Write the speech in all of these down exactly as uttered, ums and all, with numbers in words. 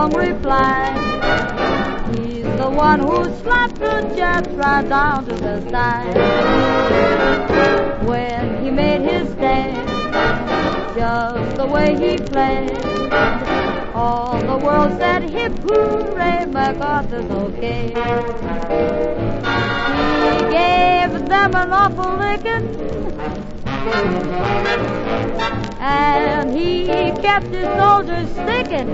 long reply. He's the one who slapped the jets right down to the side. When he made his stand, just the way he played, all the world said hip hooray, MacArthur's okay. He gave them an awful licking, and he kept his soldiers sticking.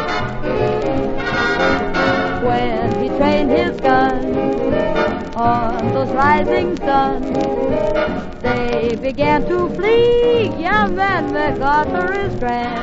When he trained his gun on those rising suns, they began to flee. Young man, MacArthur is grand.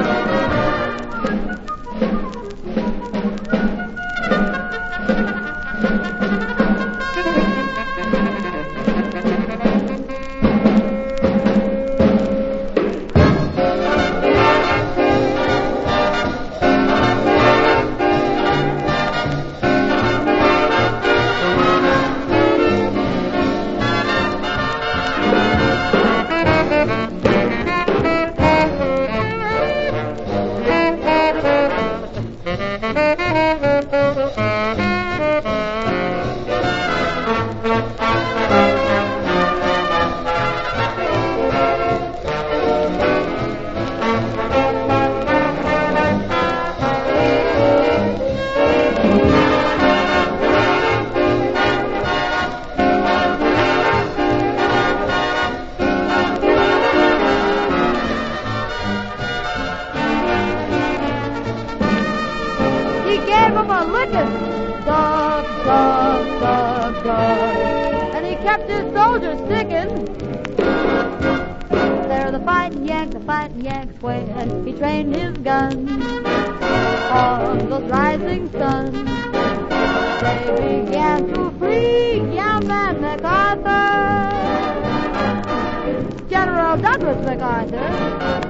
He gave him a licking, dog, dog, dog, dog, and he kept his soldiers sticking. They're the fighting Yanks, the fighting Yanks, when he trained his gun on those rising suns. They began to flee, young man MacArthur, General Douglas MacArthur.